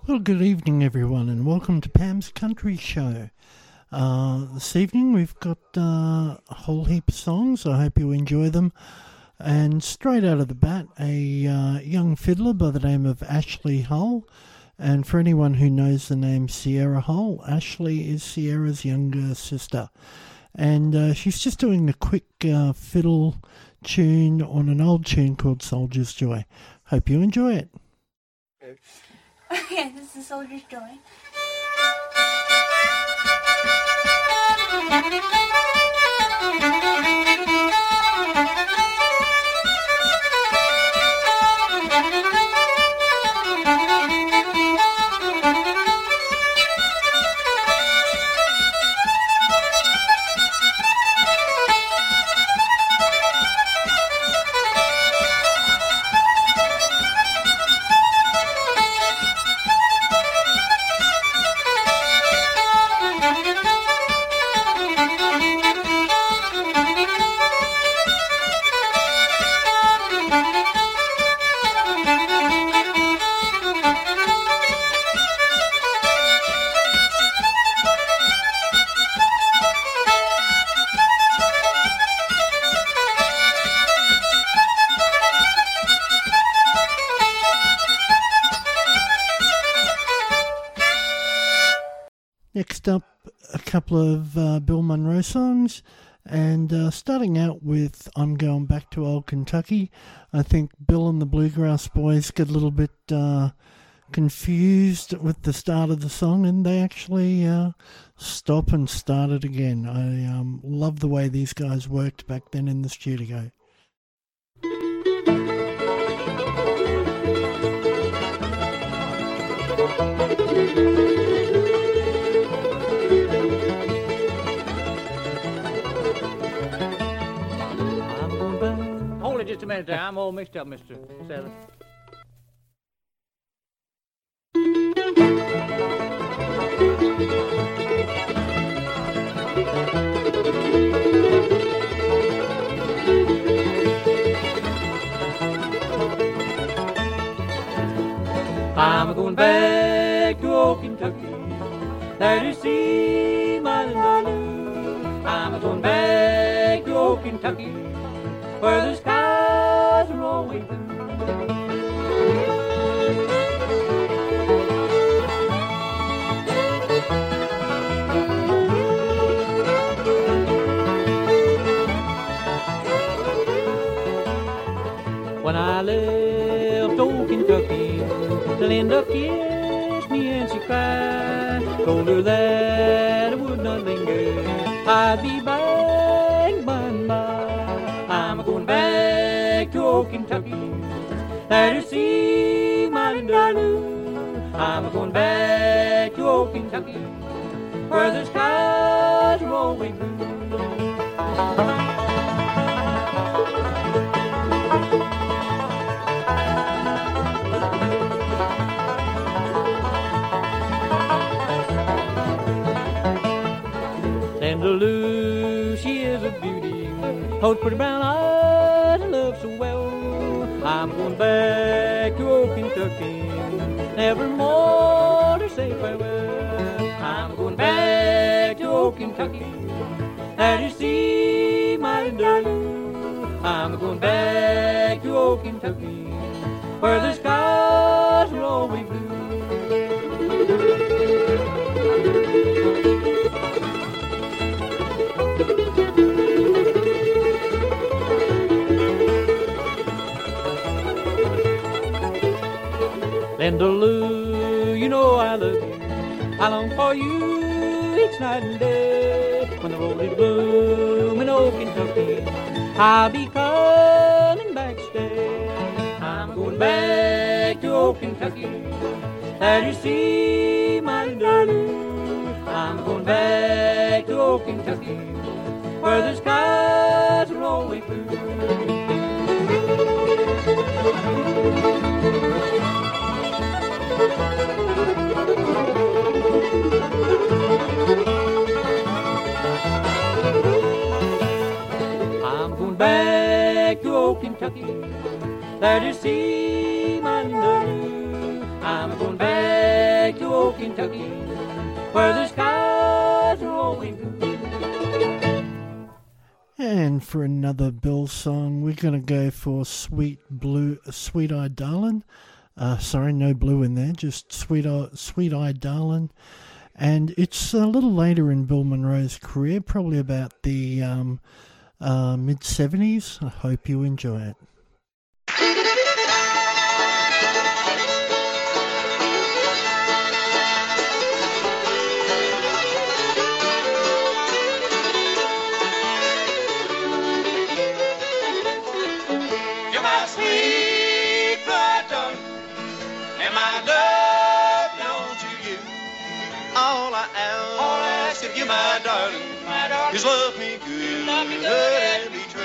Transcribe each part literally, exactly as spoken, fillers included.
Well, good evening, everyone, and welcome to Pam's Country Show. Uh, this evening we've got uh, a whole heap of songs. I hope you enjoy them. And straight out of the bat, a uh, young fiddler by the name of Ashley Hull. And for anyone who knows the name Sierra Hull, Ashley is Sierra's younger sister. And uh, she's just doing a quick uh, fiddle tune on an old tune called Soldier's Joy. Hope you enjoy it. Okay, this is Soldier's Joy. Next up, a couple of uh, Bill Monroe songs, and uh, starting out with I'm Going Back to Old Kentucky. I think Bill and the Bluegrass Boys get a little bit uh, confused with the start of the song, and they actually uh, stop and start it again. I um, love the way these guys worked back then in the studio. Just a minute there. I'm all mixed up, Mister Sally. I'm going back to old Kentucky, there to see my little Lou. I'm going back to old Kentucky, where the skies are always blue. When I left old Kentucky, Linda kissed me and she cried, told her that I would not linger, I'd be back by and by. I'm going back to old Kentucky, there to see my Lou. I'm going back to old Kentucky, where the skies are always blue. Linda Lou, she is a beauty, those pretty brown eyes I love so well. I'm going back to old Kentucky, never more to say farewell. I'm going back to old Kentucky, there to see my Lou. I'm going back to old Kentucky, where the skies are always blue. Linda Lou, you know I love you, I long for you each night and day. When the road is blooming old Kentucky, I'll be coming back to stay. I'm going back to old Kentucky, there to see my Lou. I'm going back to old Kentucky, where the skies are always blue. I'm going back to old Kentucky, there to see my Lou. I'm going back old Kentucky, where the skies are always blue. And for another Bill song, we're going to go for Sweet Blue, Sweet Eyed Darlin'. Uh, sorry, no blue in there, just Sweet, Sweet Eyed Darlin'. And it's a little later in Bill Monroe's career, probably about the um, uh, mid seventies. I hope you enjoy it. You, my darling, my darling, just love me good, love me good and be true.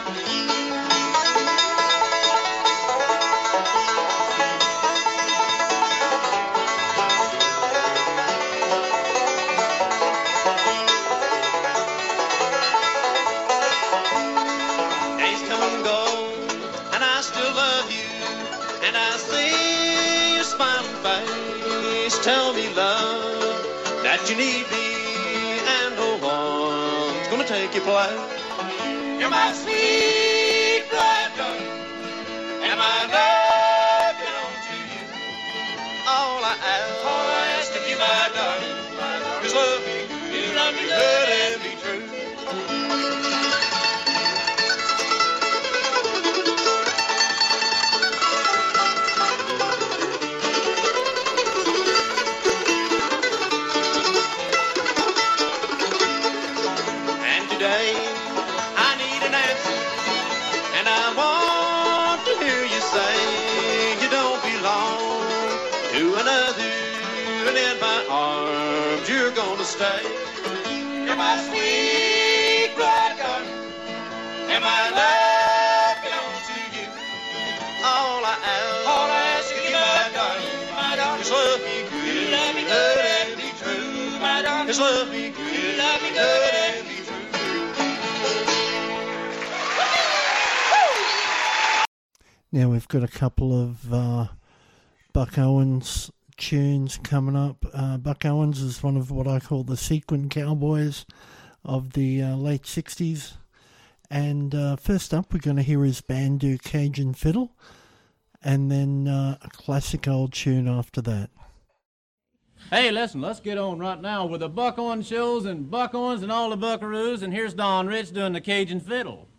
Days come and go, and I still love you, and I see your smiling face. Tell me, love, that you need me. Take your place. You're my sweet blood darling, and my love belongs to you. All I ask, all I ask of you, my darling, my darling, is love me good, you love me good and be true. You're gonna stay. You're my sweet blood darling, and my love belongs to you. All I ask, all I ask of you, my darling, my darling, is love me good, you love me good and be true, my darling, is love me good, you love me good and be true. Now we've got a couple of uh, Buck Owens tunes coming up. Uh, Buck Owens is one of what I call the sequin cowboys of the uh, late sixties. And uh, first up, we're going to hear his band do Cajun Fiddle, and then uh, a classic old tune after that. Hey, listen, let's get on right now with the Buck Owens shows and Buck Owens and all the buckaroos, and here's Don Rich doing the Cajun Fiddle.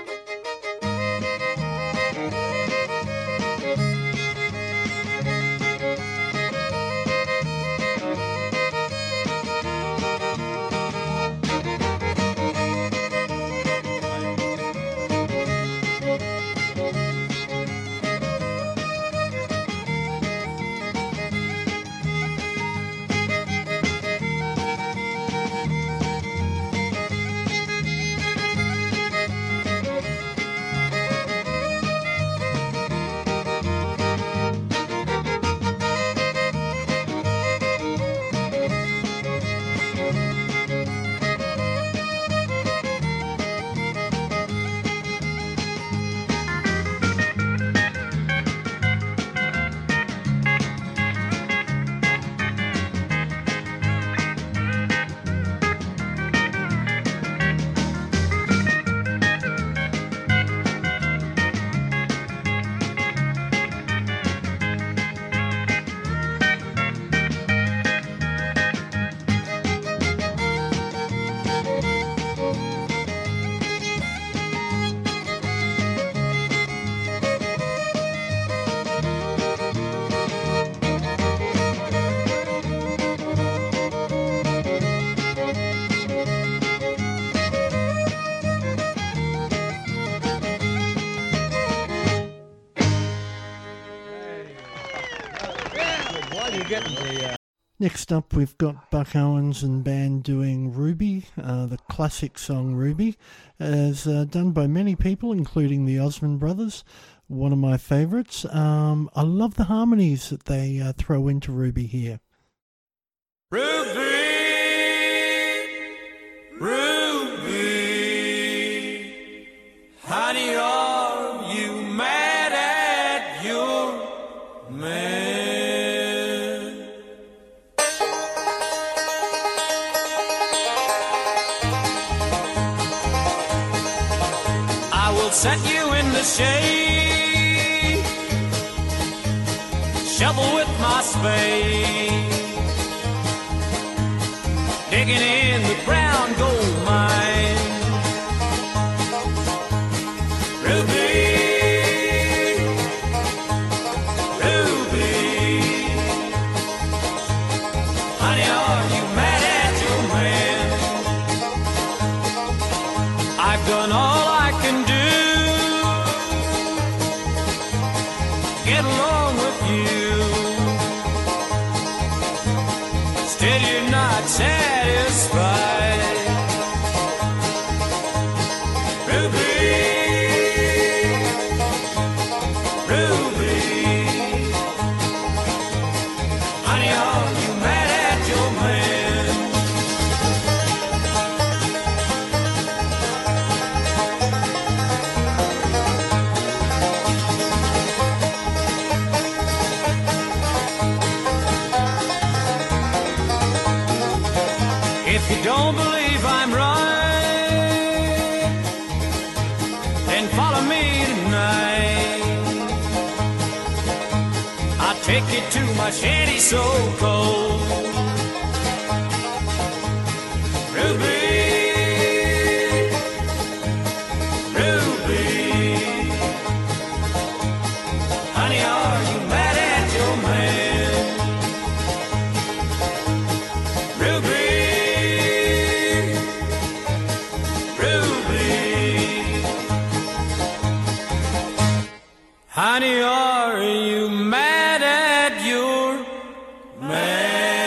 Next up, we've got Buck Owens and band doing Ruby, uh, the classic song Ruby, as uh, done by many people, including the Osmond Brothers, one of my favourites. Um, I love the harmonies that they uh, throw into Ruby here. Ruby, Ruby, honey, are you mad at your man? set you in the shade, shovel with my spade, digging in the brown gold mine. Ruby, Ruby, honey, are you mad at your man? I've done all I can do to get along with you. Still you're not satisfied. Ruby, Ruby, honey, are you mad at your man? If you don't believe I'm right, then follow me tonight. I'll take you to my shanty so cold. Ruby, Ruby, honey, are you mad at your man? Ruby, honey, are you mad at your man?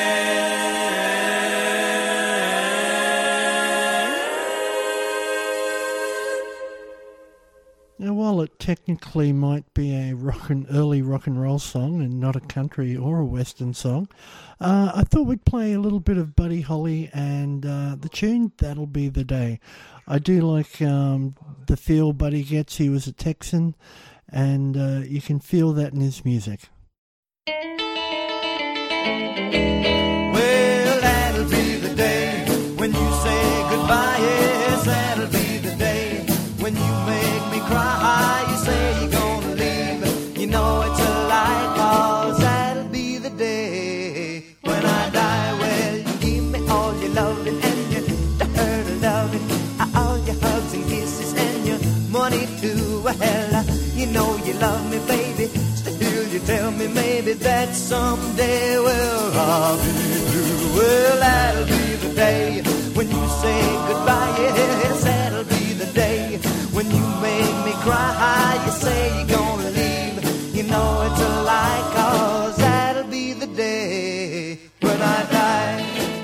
Now, while it technically might be a rock and early rock and roll song and not a country or a western song, uh, I thought we'd play a little bit of Buddy Holly and uh, the tune That'll Be the Day. I do like um, the feel Buddy gets. He was a Texan, and uh, you can feel that in his music. Well, that'll be the day when you say goodbye. Yes, that'll be the day when you make me cry. You say you're gonna leave, you know it's a lie, 'cause that'll be the day when I die. Well, you give me all your loving and your dirty loving, all your hugs and kisses and your money too. Well, you know you love me, baby. Still you tell me maybe that someday, well, I'll be through. Well, that'll be the day when you say goodbye. Yes, that'll be the day when you make me cry. You say you're gonna leave, you know it's a lie, 'cause that'll be the day when I die.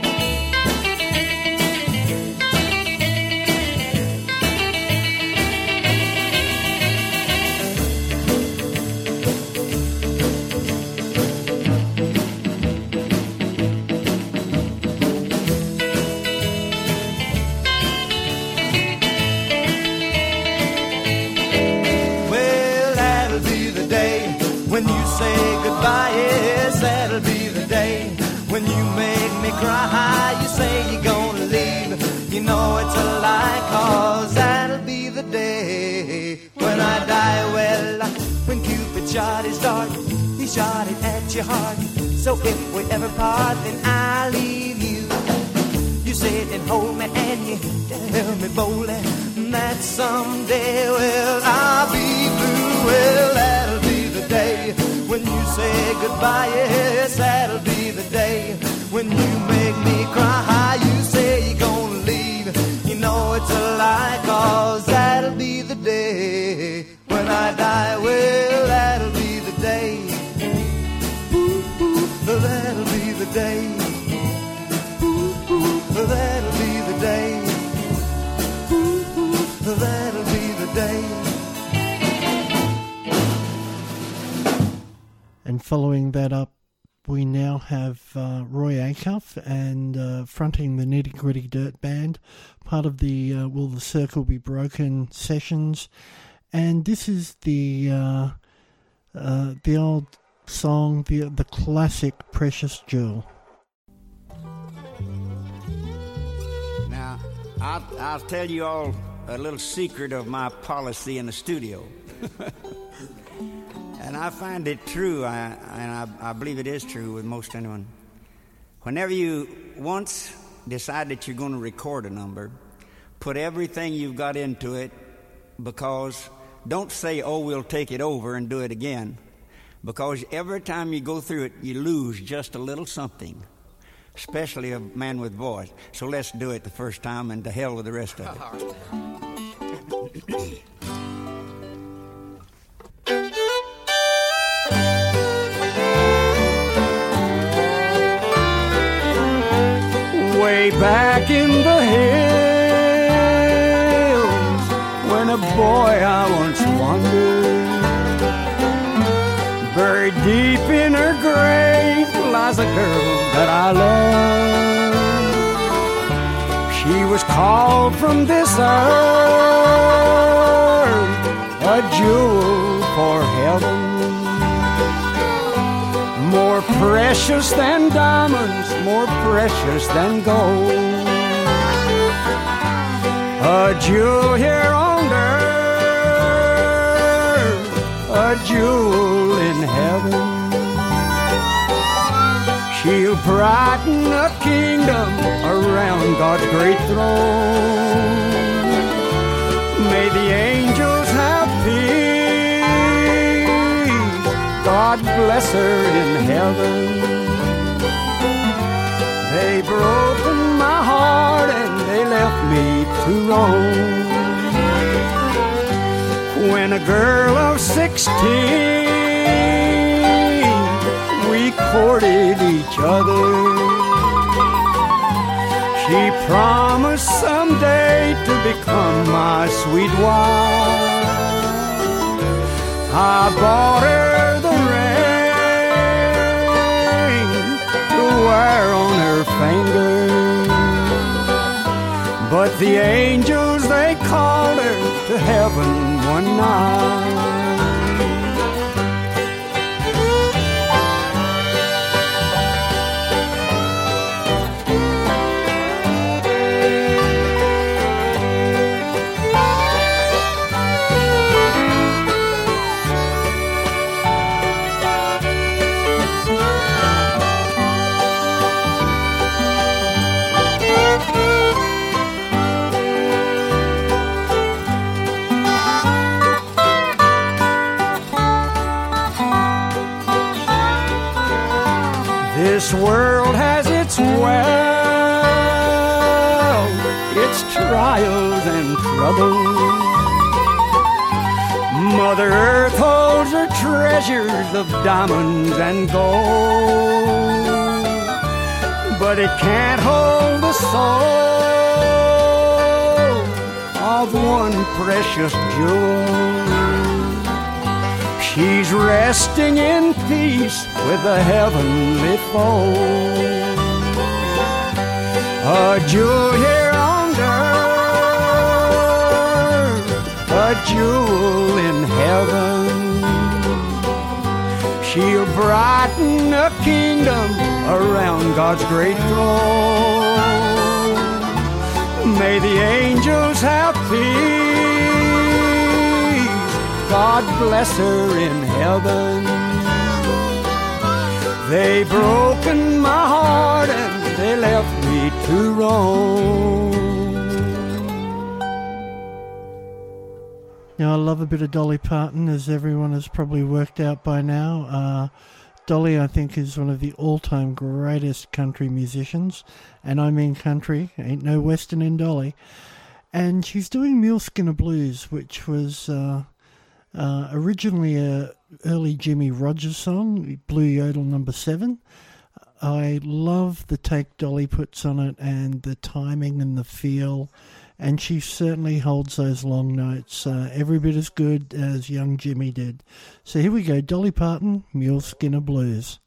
When you say goodbye, yes, that'll be the day when you make me cry. You say you're gonna leave, you know it's a lie, 'cause that'll be the day when I die. Well, when Cupid shot his dart, he shot it at your heart. So if we ever part, then I'll leave you. You sit and hold me and you tell me boldly that someday, well, I'll be blue. Well, that'll be the day when you say goodbye. Yes, that'll be the day when you make me cry. You say you're gonna leave, you know it's a lie, 'cause that'll be the day when I die. Well, that'll be the day. Ooh, ooh, that'll be the day. Ooh, ooh, that'll be the day. Ooh, ooh, that'll be the day. And following that up, we now have uh, Roy Acuff and uh, fronting the Nitty Gritty Dirt Band, part of the uh, Will the Circle Be Broken sessions. And this is the uh, uh, the old song, the the classic Precious Jewel. Now, I'll, I'll tell you all a little secret of my policy in the studio. And I find it true, I, and I, I believe it is true with most anyone. Whenever you once decide that you're going to record a number, put everything you've got into it, because don't say, oh, we'll take it over and do it again, because every time you go through it, you lose just a little something, especially a man with voice. So let's do it the first time, and to hell with the rest of it. Way back in the hills, when a boy I once wandered, buried deep in her grave lies a girl that I love. She was called from this earth a jewel for heaven, more precious than diamonds, more precious than gold. A jewel here on earth, a jewel in heaven. She'll brighten a kingdom around God's great throne. May the angels have peace, God bless her in heaven. They broken my heart and they left me to roam. When a girl of sixteen, we courted each other. She promised someday to become my sweet wife. I bought her the ring to wear on her finger, but the angels, they called her to heaven one night. This world has its well, its trials and troubles. Mother Earth holds her treasures of diamonds and gold, but it can't hold the soul of one precious jewel. She's resting in peace with the heavenly foe. A jewel here on earth, a jewel in heaven. She'll brighten a kingdom around God's great throne. May the angels have peace, God bless her in heaven. They broken my heart and they left me to roam. Now, I love a bit of Dolly Parton, as everyone has probably worked out by now. Uh, Dolly, I think, is one of the all-time greatest country musicians, and I mean country, ain't no western in Dolly. And she's doing Mule Skinner Blues, which was... Uh, Uh, originally a early Jimmy Rogers song, Blue Yodel number seven. I love the take Dolly puts on it and the timing and the feel, and she certainly holds those long notes uh, every bit as good as young Jimmy did. So here we go, Dolly Parton, Mule Skinner Blues.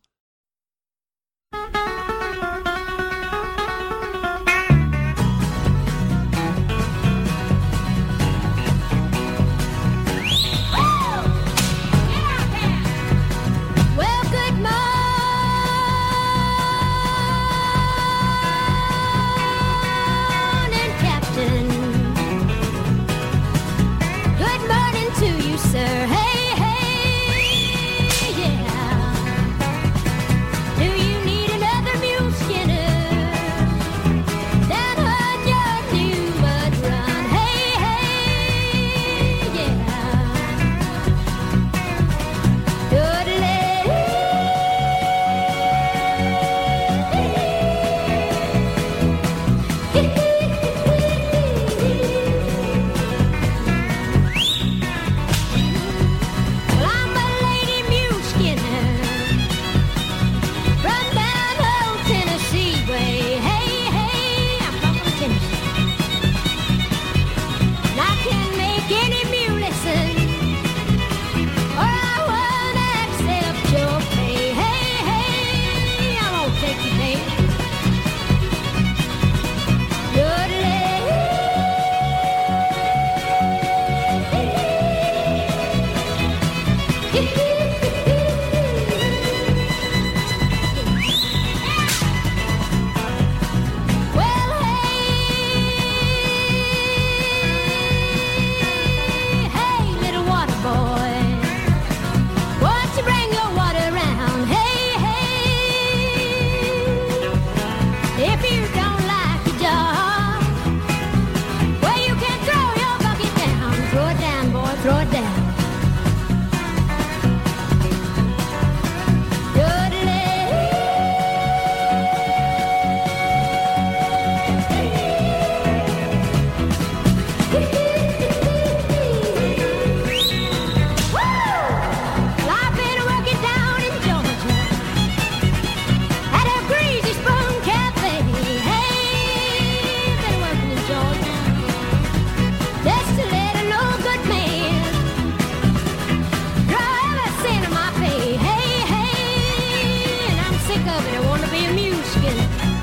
love it. I want to be a mule skin.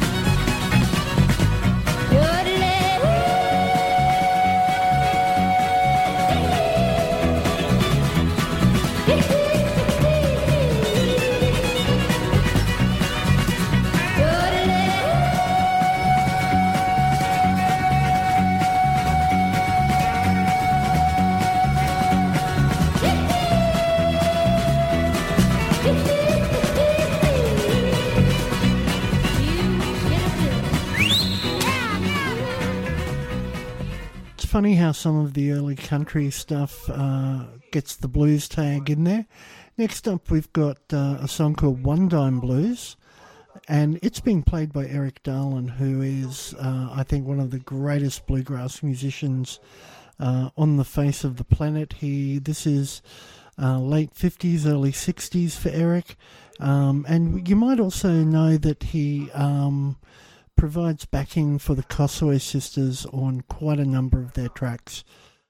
Funny how some of the early country stuff uh, gets the blues tag in there. Next up, we've got uh, a song called One Dime Blues, and it's being played by Eric Darlin, who is, uh, I think, one of the greatest bluegrass musicians uh, on the face of the planet. He, this is uh, late fifties, early sixties for Eric, um, and you might also know that he Um, provides backing for the Kossoy sisters on quite a number of their tracks.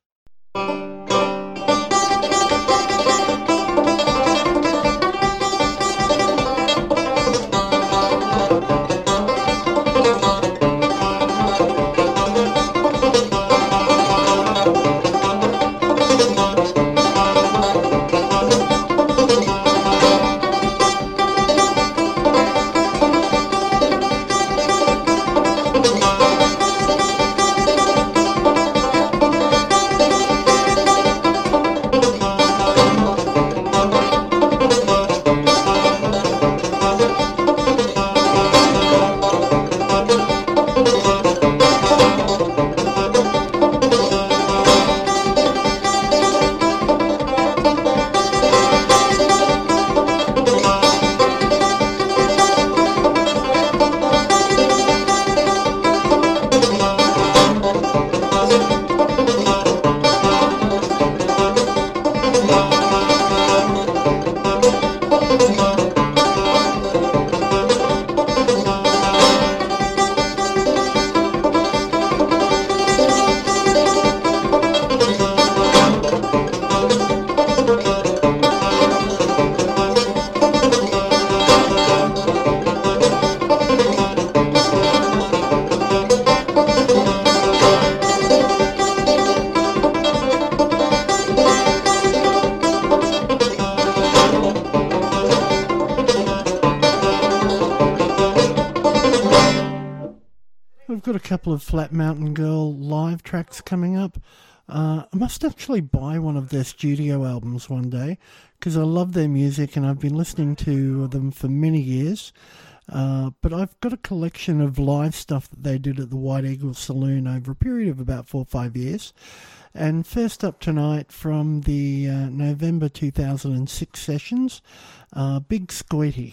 Couple of Flat Mountain Girl live tracks coming up. Uh, I must actually buy one of their studio albums one day because I love their music and I've been listening to them for many years. Uh, but I've got a collection of live stuff that they did at the White Eagle Saloon over a period of about four or five years. And first up tonight from the uh, November two thousand six sessions, uh, Big Squeety.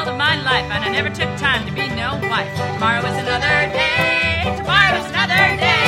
life, and I never took time to be no wife. Tomorrow is another day, tomorrow is another day.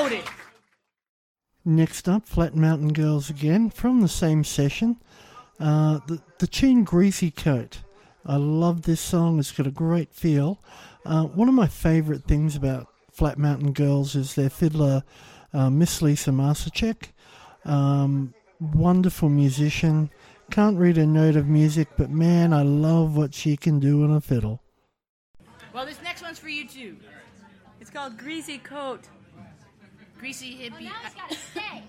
Howdy! Next up, Flat Mountain Girls again from the same session. Uh, the, the tune Greasy Coat. I love this song. It's got a great feel. Uh, one of my favourite things about Flat Mountain Girls is their fiddler, uh, Miss Lisa Masacek. Um, wonderful musician. Can't read a note of music, but man, I love what she can do on a fiddle. Well, this next one's for you too. It's called Greasy Coat. Greasy hippie. Well, now it's gotta stay.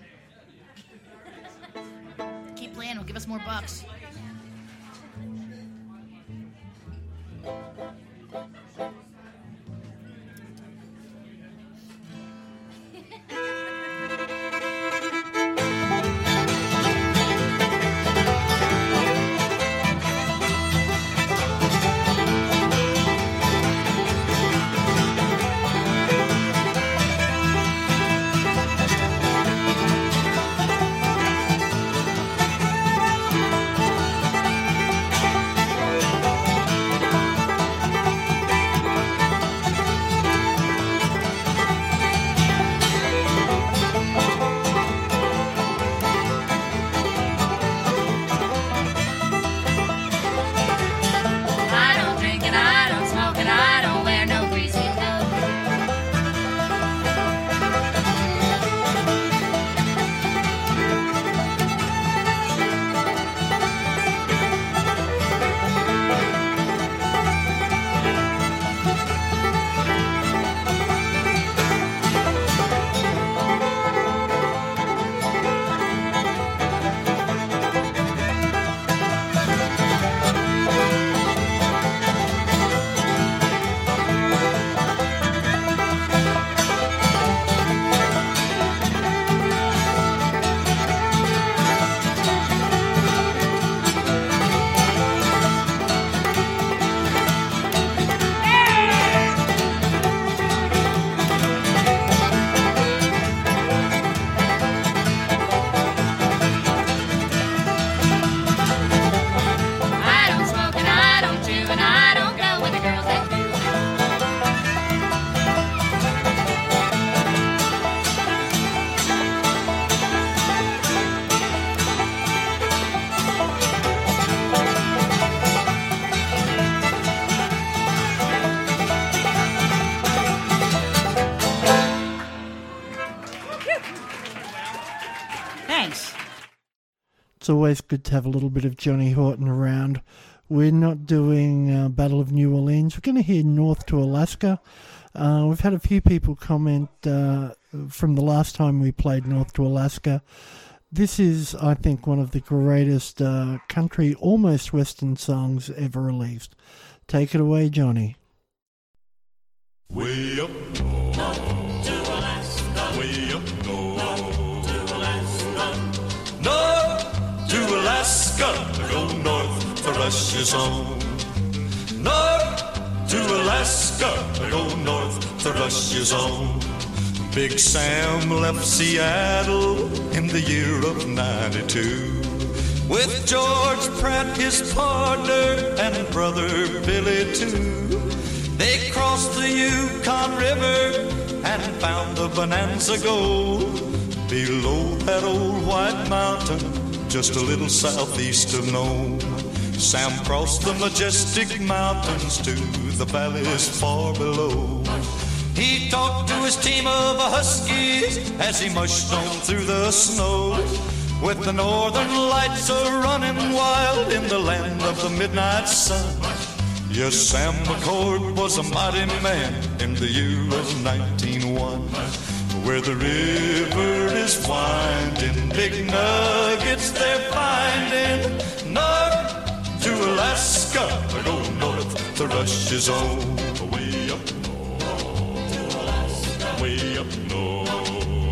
Keep playing, will give us more bucks. It's always good to have a little bit of Johnny Horton around. We're not doing uh, Battle of New Orleans. We're going to hear North to Alaska. Uh, we've had a few people comment uh, from the last time we played North to Alaska. This is, I think, one of the greatest uh, country, almost western songs ever released. Take it away, Johnny. Way up north to Alaska, way up north to Alaska, north to Alaska, go north for Russia's home. North to Alaska, go north to Russia's home. Big Sam left Seattle in the year of ninety-two with George Pratt, his partner, and brother Billy too. They crossed the Yukon River and found the Bonanza Gold below that old white mountain just a little southeast of Nome. Sam crossed the majestic mountains to the valleys far below. He talked to his team of huskies as he mushed on through the snow, with the northern lights a-running wild in the land of the midnight sun. Yes, Sam McCord was a mighty man in the year of nineteen oh one, where the river is winding, big nuggets they're finding. North to Alaska, go north to Russia's own. Way up way up north,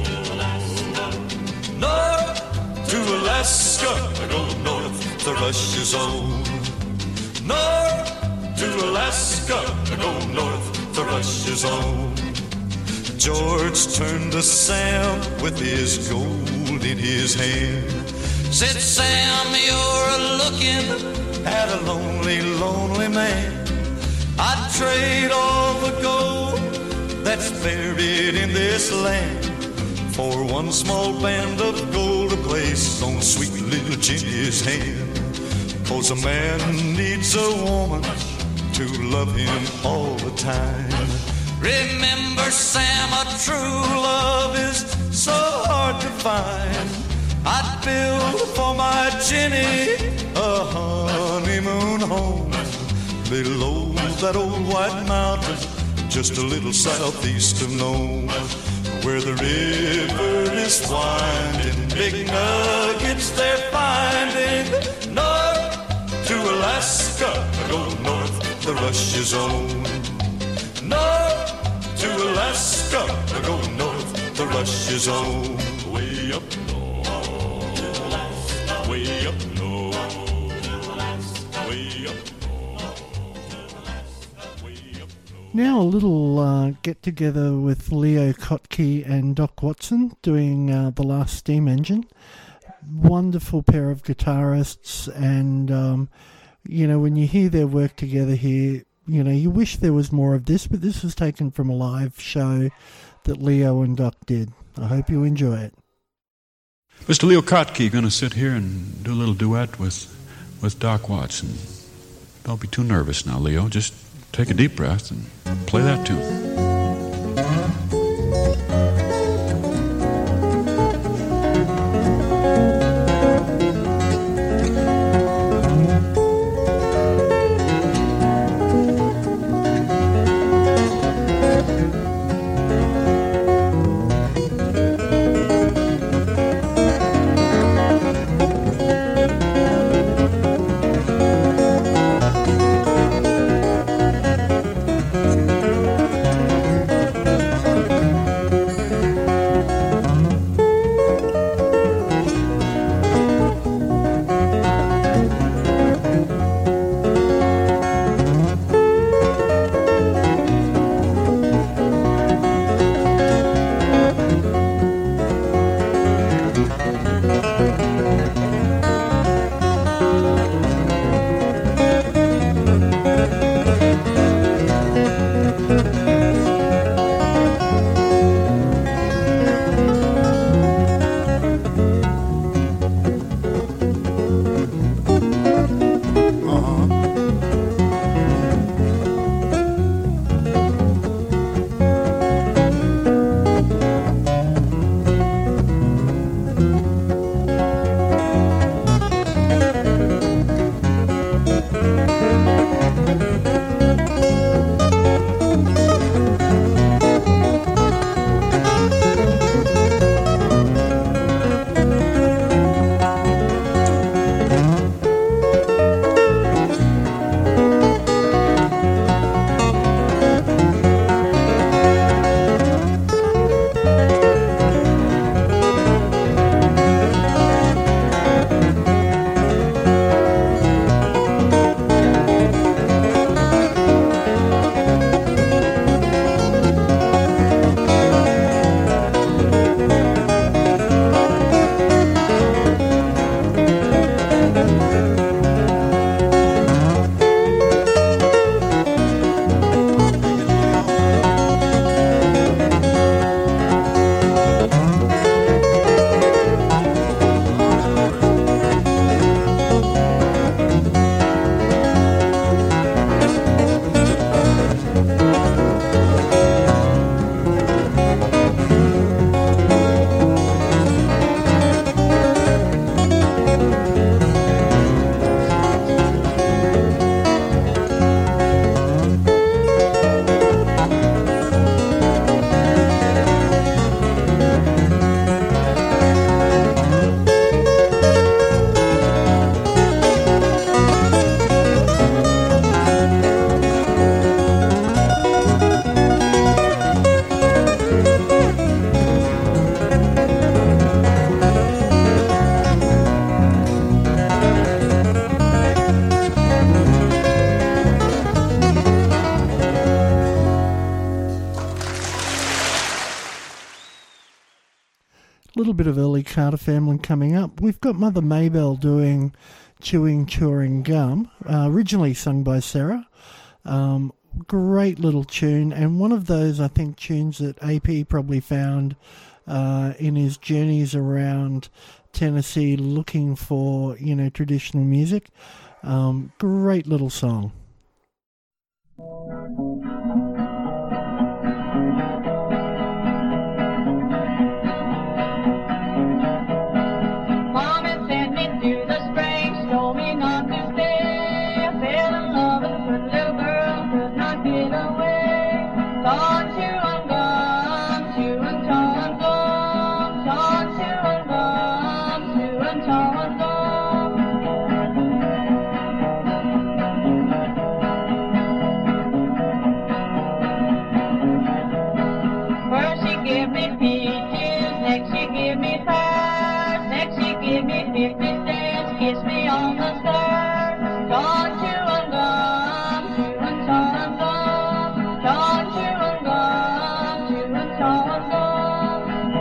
north to Alaska, go north to Russia's own. North to Alaska, go north to Russia's own. George turned to Sam with his gold in his hand. Said, Sam, you're looking at a lonely, lonely man. I'd trade all the gold that's buried in this land for one small band of gold to place on sweet little Jenny's hand. 'Cause a man needs a woman to love him all the time. Remember, Sam, a true love is so hard to find. I'd build for my Jenny a honeymoon home below that old white mountain, just a little southeast of Nome, where the river is winding, big nuggets they're finding. North to Alaska, go north, the rush is on. North to Alaska, go north, the rush is on. Way up north, way up north, way up north, way up north. Now a little uh, get-together with Leo Kotke and Doc Watson doing uh, The Last Steam Engine. Wonderful pair of guitarists, and, um, you know, when you hear their work together here, you know, you wish there was more of this, but this was taken from a live show that Leo and Doc did. I hope you enjoy it. Mister Leo Kotke going to sit here and do a little duet with, with Doc Watson. Don't be too nervous now, Leo. Just take a deep breath and play that tune. little bit of early Carter family coming up. We've got Mother Maybelle doing Chewing Chewing Gum, uh, originally sung by Sarah. Um, great little tune, and one of those, I think, tunes that A P probably found uh, in his journeys around Tennessee looking for, you know, traditional music. Um, great little song. Mommy sent me to the springs, told me not to stay. I fell in love with a pretty little girl, could not get away. Thought you and gum, chew and chaw and gum. Thought you and gum, chew and chaw and gum. First she gave me peaches, next she gave me pears, next she gave me fifty cents, kissed me on the stairs. Don't you and gum, chew and chaw and gum. Don't you and gum, chew and chaw and gum.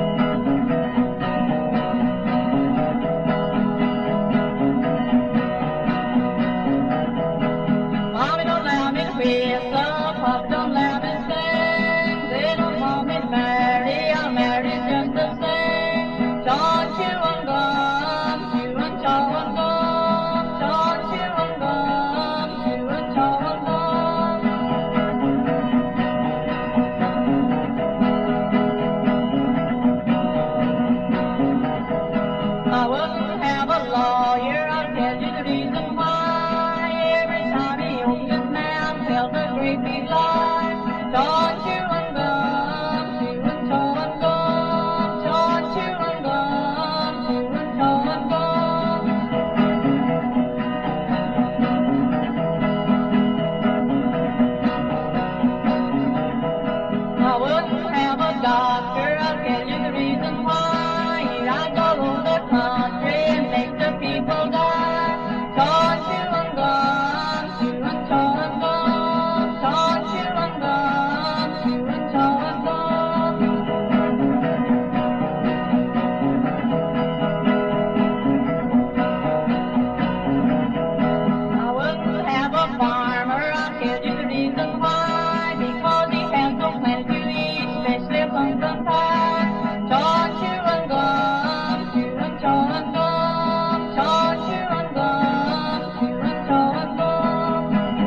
Mommy don't allow me to whistle, Pop don't allow me to sing. They don't want me to marry, I'll marry just the same. Don't you and gum, chew and chaw and gum. Don't you and gum, chew and chaw and gum. I wouldn't have a lawyer, I'll tell you the reason why. Every time he opens his mouth, tells a great big lie. Don't you and gum, chew and chaw and gum. Don't you and gum, chew and chaw and gum. I wouldn't have a doctor, I'll tell you the reason why. He rides all over the country and makes the people die. Don't you and gum, chew and chaw and gum. Don't you and gum, chew and chaw and gum. I wouldn't have a farmer, I'll tell you the reason why. Because he has no plenty to eat, especially a pumpkin pie. Don't you and gum, chew and chaw and gum. Don't you and gum, chew and chaw and gum.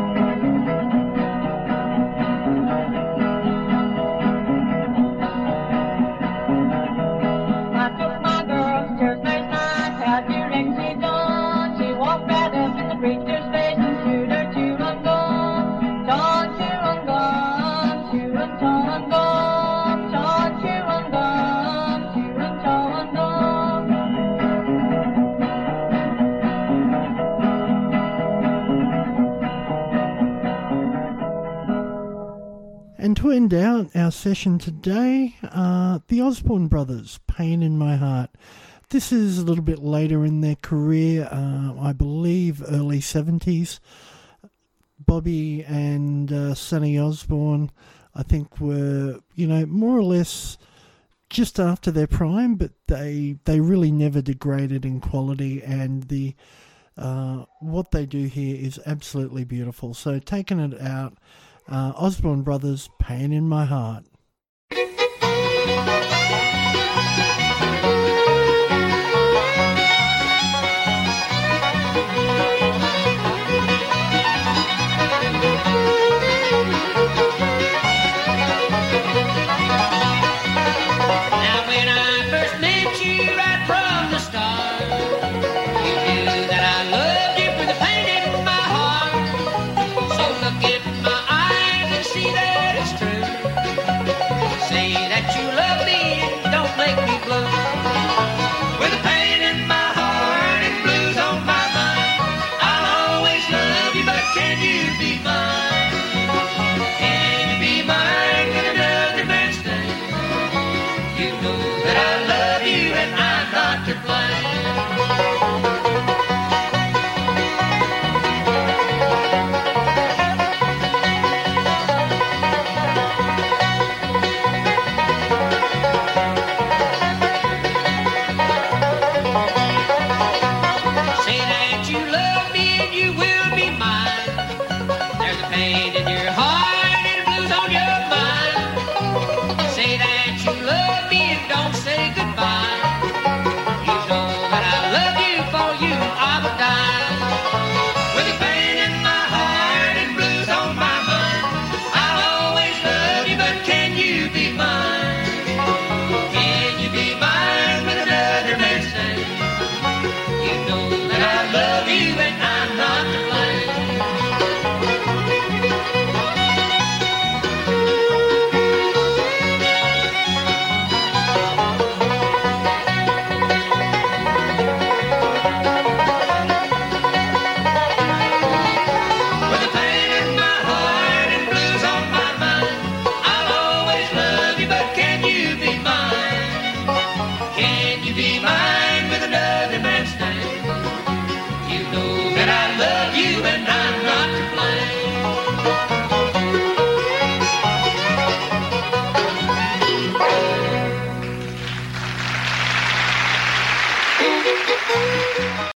I took my girl to church last night, how'd you reckon she done? She walked right up in the preacher's face and chewed her chewing gum. Don't you and gum, chew and chaw and gum. Don't you and gum, chew and chaw and gum. And to end out our session today, uh, the Osborne Brothers, Pain in My Heart. This is a little bit later in their career, uh, I believe early seventies. Bobby and uh, Sonny Osborne, I think, were, you know, more or less just after their prime, but they they really never degraded in quality, and the uh, what they do here is absolutely beautiful. So taking it out, uh, Osborne Brothers, Pain in My Heart.